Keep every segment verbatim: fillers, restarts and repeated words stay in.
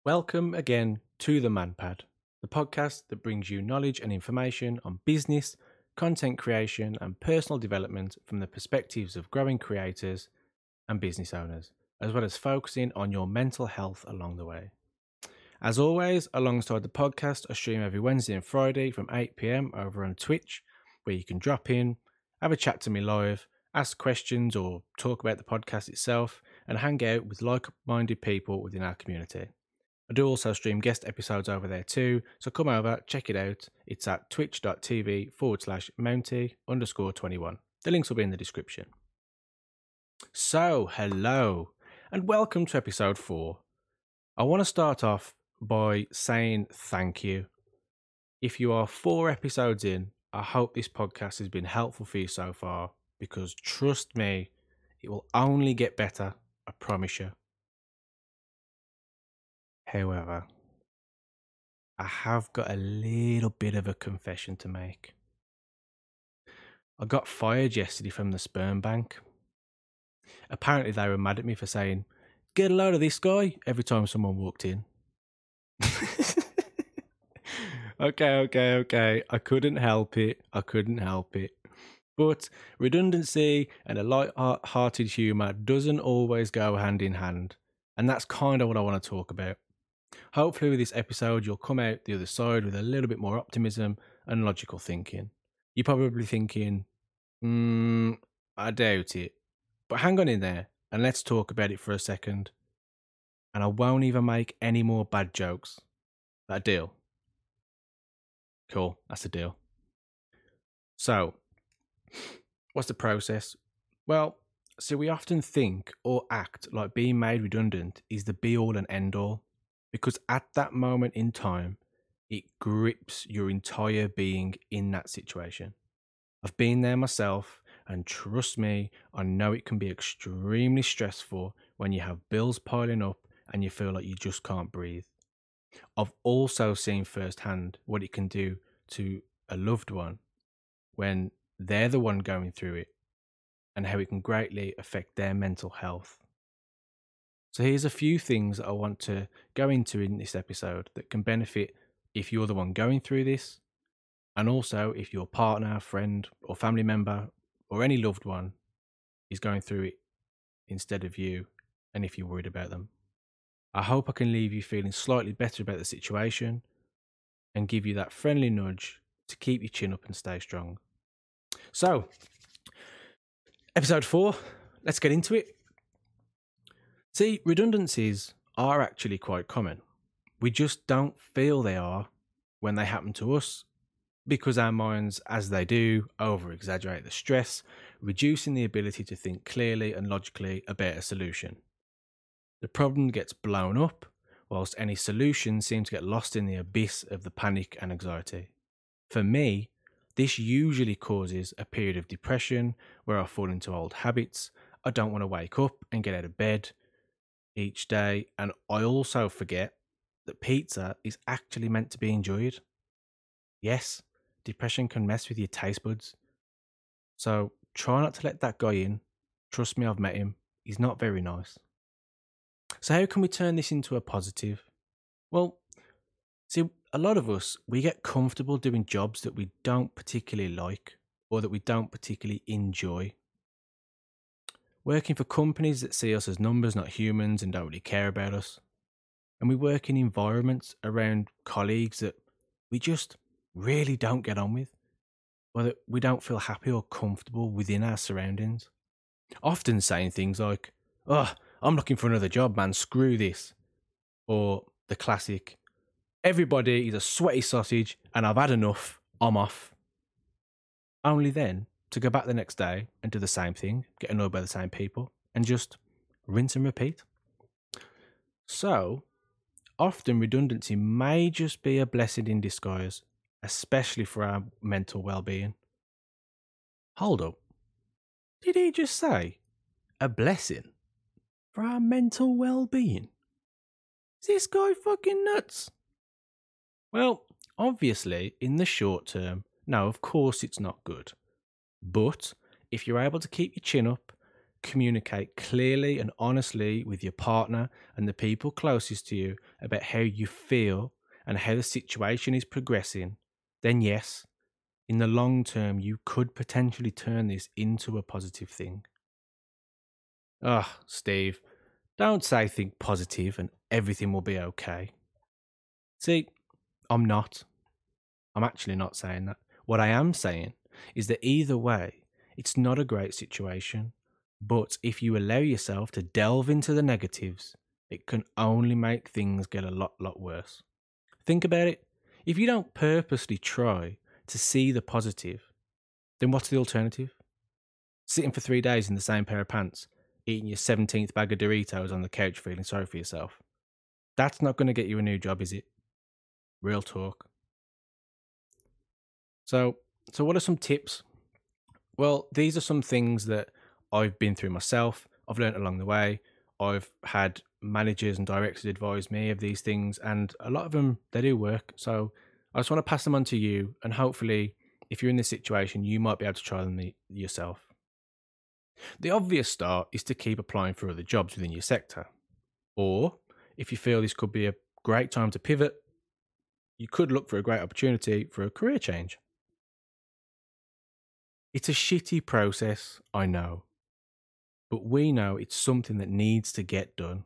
Welcome again to the ManPad, the podcast that brings you knowledge and information on business, content creation, and personal development from the perspectives of growing creators and business owners, as well as focusing on your mental health along the way. As always, alongside the podcast, I stream every Wednesday and Friday from eight p.m. over on Twitch, where you can drop in, have a chat to me live, ask questions or talk about the podcast itself, and hang out with like-minded people within our community. I do also stream guest episodes over there too, so come over, check it out. It's at twitch.tv forward slash mounty underscore 21. The links will be in the description. So, hello, and welcome to episode four. I want to start off by saying thank you. If you are four episodes in, I hope this podcast has been helpful for you so far, because trust me, it will only get better, I promise you. However, I have got a little bit of a confession to make. I got fired yesterday from the sperm bank. Apparently they were mad at me for saying, "Get a load of this guy," every time someone walked in. okay, okay, okay. I couldn't help it. I couldn't help it. But redundancy and a light-hearted humour doesn't always go hand in hand. And that's kind of what I want to talk about. Hopefully with this episode, you'll come out the other side with a little bit more optimism and logical thinking. You're probably thinking, hmm, I doubt it. But hang on in there and let's talk about it for a second. And I won't even make any more bad jokes. That deal? Cool, that's the deal. So, what's the process? Well, so we often think or act like being made redundant is the be-all and end-all. Because at that moment in time, it grips your entire being in that situation. I've been there myself, and trust me, I know it can be extremely stressful when you have bills piling up and you feel like you just can't breathe. I've also seen firsthand what it can do to a loved one when they're the one going through it, and how it can greatly affect their mental health. So here's a few things that I want to go into in this episode that can benefit if you're the one going through this, and also if your partner, friend, or family member, or any loved one is going through it instead of you, and if you're worried about them. I hope I can leave you feeling slightly better about the situation and give you that friendly nudge to keep your chin up and stay strong. So, episode four, let's get into it. See, redundancies are actually quite common. We just don't feel they are when they happen to us because our minds, as they do, over-exaggerate the stress, reducing the ability to think clearly and logically about a solution. The problem gets blown up, whilst any solution seems to get lost in the abyss of the panic and anxiety. For me, this usually causes a period of depression where I fall into old habits. I don't want to wake up and get out of bed each day, and I also forget that pizza is actually meant to be enjoyed. Yes, depression can mess with your taste buds. So try not to let that guy in. Trust me, I've met him. He's not very nice. So how can we turn this into a positive? Well, see, a lot of us, we get comfortable doing jobs that we don't particularly like or that we don't particularly enjoy. Working for companies that see us as numbers, not humans, and don't really care about us. And we work in environments around colleagues that we just really don't get on with, or that we don't feel happy or comfortable within our surroundings. Often saying things like, "Oh, I'm looking for another job, man, screw this." Or the classic, "Everybody is a sweaty sausage and I've had enough, I'm off." Only then to go back the next day and do the same thing, get annoyed by the same people, and just rinse and repeat. So, often redundancy may just be a blessing in disguise, especially for our mental well-being. Hold up. Did he just say a blessing for our mental well-being? Is this guy fucking nuts? Well, obviously, in the short term, no, of course it's not good. But if you're able to keep your chin up Communicate clearly and honestly with your partner and the people closest to you about how you feel and how the situation is progressing, then yes, in the long term, you could potentially turn this into a positive thing. Ah, Steve, don't say think positive and everything will be okay. See, I'm not. I'm actually not saying that. What I am saying is that either way, it's not a great situation. But if you allow yourself to delve into the negatives, it can only make things get a lot, lot worse. Think about it. If you don't purposely try to see the positive, then what's the alternative? Sitting for three days in the same pair of pants, eating your seventeenth bag of Doritos on the couch feeling sorry for yourself. That's not going to get you a new job, is it? Real talk. So, so what are some tips? Well, these are some things that I've been through myself. I've learned along the way. I've had managers and directors advise me of these things, and a lot of them they do work. So I just want to pass them on to you, and hopefully, if you're in this situation, you might be able to try them y- yourself. The obvious start is to keep applying for other jobs within your sector, or if you feel this could be a great time to pivot, you could look for a great opportunity for a career change. It's a shitty process, I know, but we know it's something that needs to get done.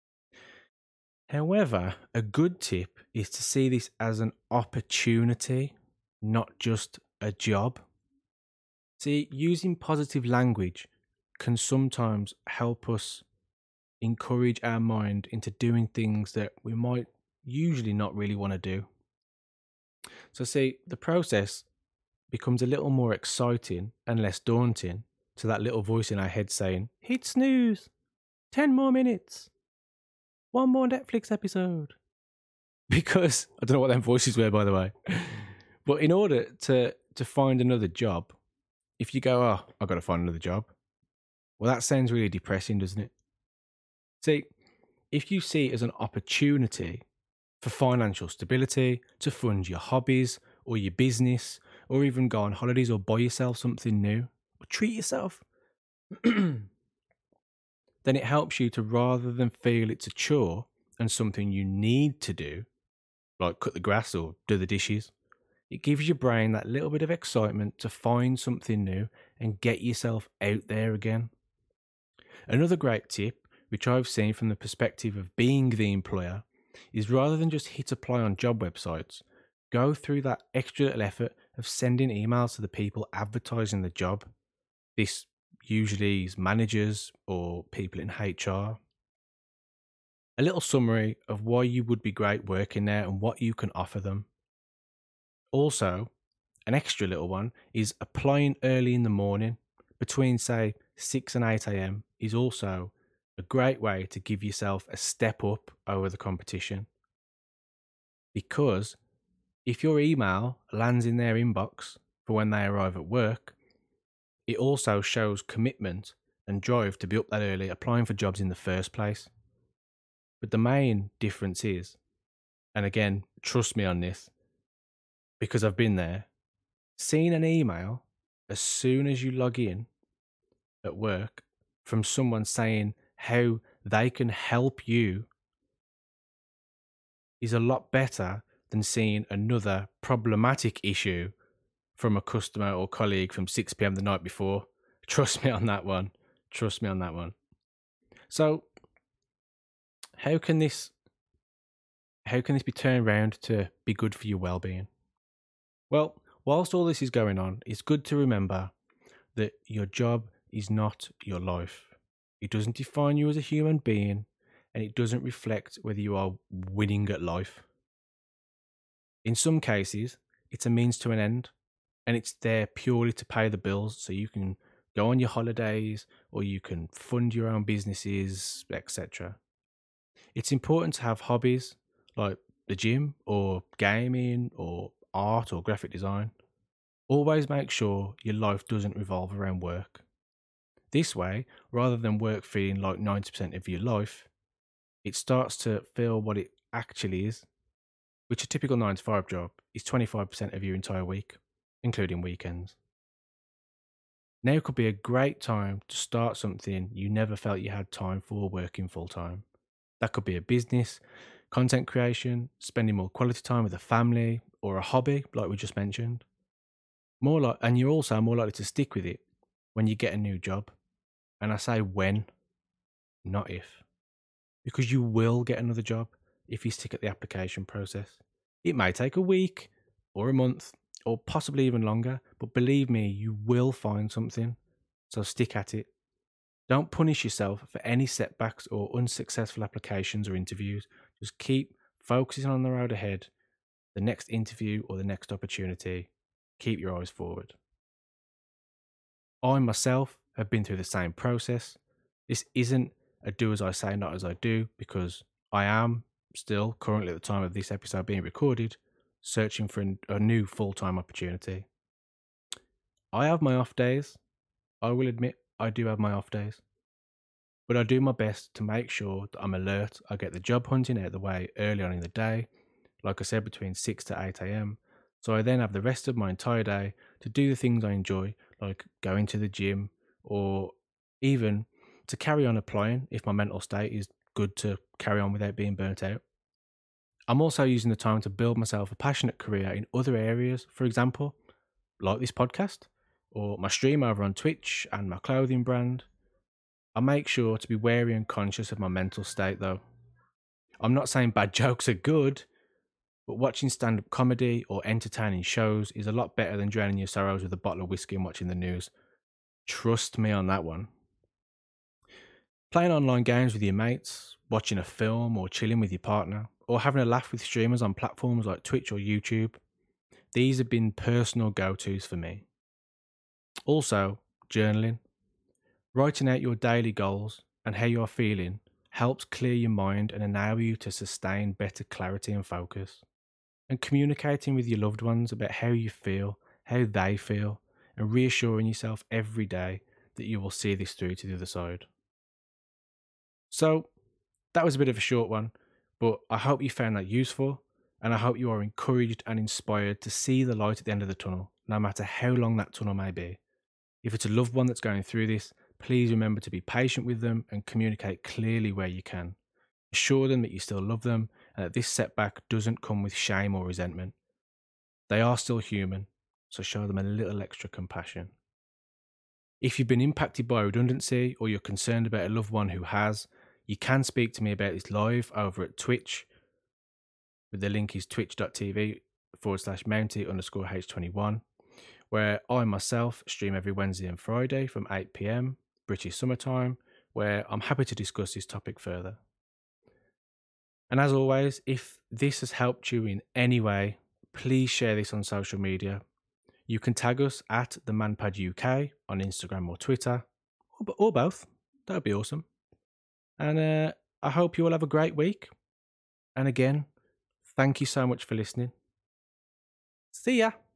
However, a good tip is to see this as an opportunity, not just a job. See, using positive language can sometimes help us encourage our mind into doing things that we might usually not really want to do. So, see, the process becomes a little more exciting and less daunting to that little voice in our head saying, hit snooze, ten more minutes, one more Netflix episode. Because I don't know what them voices were, by the way. But in order to, to find another job, if you go, oh, I've got to find another job, well, that sounds really depressing, doesn't it? See, if you see it as an opportunity for financial stability, to fund your hobbies or your business, or even go on holidays or buy yourself something new, or treat yourself, then it helps you to, rather than feel it's a chore and something you need to do, like cut the grass or do the dishes, it gives your brain that little bit of excitement to find something new and get yourself out there again. Another great tip, which I've seen from the perspective of being the employer, is rather than just hit apply on job websites, go through that extra little effort of sending emails to the people advertising the job. This usually is managers or people in H R. A little summary of why you would be great working there and what you can offer them. Also, an extra little one is applying early in the morning between, say, six and eight a.m. is also a great way to give yourself a step up over the competition. Because if your email lands in their inbox for when they arrive at work, it also shows commitment and drive to be up that early applying for jobs in the first place. But the main difference is, and again, trust me on this, because I've been there, seeing an email as soon as you log in at work from someone saying how they can help you is a lot better than seeing another problematic issue from a customer or colleague from six p.m. the night before. Trust me on that one. Trust me on that one. So, how can this how can this be turned around to be good for your well-being? Well, whilst all this is going on, it's good to remember that your job is not your life. It doesn't define you as a human being, and it doesn't reflect whether you are winning at life. In some cases, it's a means to an end, and it's there purely to pay the bills so you can go on your holidays or you can fund your own businesses, et cetera. It's important to have hobbies like the gym or gaming or art or graphic design. Always make sure your life doesn't revolve around work. This way, rather than work feeling like ninety percent of your life, it starts to feel what it actually is, which a typical nine to five job is twenty-five percent of your entire week, including weekends. Now could be a great time to start something you never felt you had time for working full time. That could be a business, content creation, spending more quality time with a family, or a hobby, like we just mentioned. More like, and you're also more likely to stick with it when you get a new job. And I say when, not if, because you will get another job if you stick at the application process. It may take a week or a month or possibly even longer, but believe me, you will find something. So stick at it. Don't punish yourself for any setbacks or unsuccessful applications or interviews. Just keep focusing on the road ahead, the next interview or the next opportunity. Keep your eyes forward. I myself have been through the same process. This isn't a do as I say, not as I do, because I am still, currently at the time of this episode being recorded, searching for a new full time opportunity. I have my off days. I will admit I do have my off days. But I do my best to make sure that I'm alert. I get the job hunting out of the way early on in the day, like I said, between six to eight a.m. So I then have the rest of my entire day to do the things I enjoy, like going to the gym or even to carry on applying if my mental state is good to carry on without being burnt out. I'm also using the time to build myself a passionate career in other areas, for example, like this podcast or my stream over on Twitch and my clothing brand. I make sure to be wary and conscious of my mental state though. I'm not saying bad jokes are good, but watching stand-up comedy or entertaining shows is a lot better than drowning your sorrows with a bottle of whiskey and watching the news. Trust me on that one. Playing online games with your mates, watching a film or chilling with your partner, or having a laugh with streamers on platforms like Twitch or YouTube. These have been personal go-tos for me. Also, journaling. Writing out your daily goals and how you are feeling helps clear your mind and enable you to sustain better clarity and focus. And communicating with your loved ones about how you feel, how they feel, and reassuring yourself every day that you will see this through to the other side. So, that was a bit of a short one, but I hope you found that useful, and I hope you are encouraged and inspired to see the light at the end of the tunnel, no matter how long that tunnel may be. If it's a loved one that's going through this, please remember to be patient with them and communicate clearly where you can. Assure them that you still love them and that this setback doesn't come with shame or resentment. They are still human, so show them a little extra compassion. If you've been impacted by redundancy or you're concerned about a loved one who has, you can speak to me about this live over at Twitch. The link is twitch.tv forward slash mounty underscore H21, where I myself stream every Wednesday and Friday from eight p.m. British summertime, where I'm happy to discuss this topic further. And as always, if this has helped you in any way, please share this on social media. You can tag us at the Manpad U K on Instagram or Twitter, or, or both. That would be awesome. And uh, I hope you all have a great week. And again, thank you so much for listening. See ya.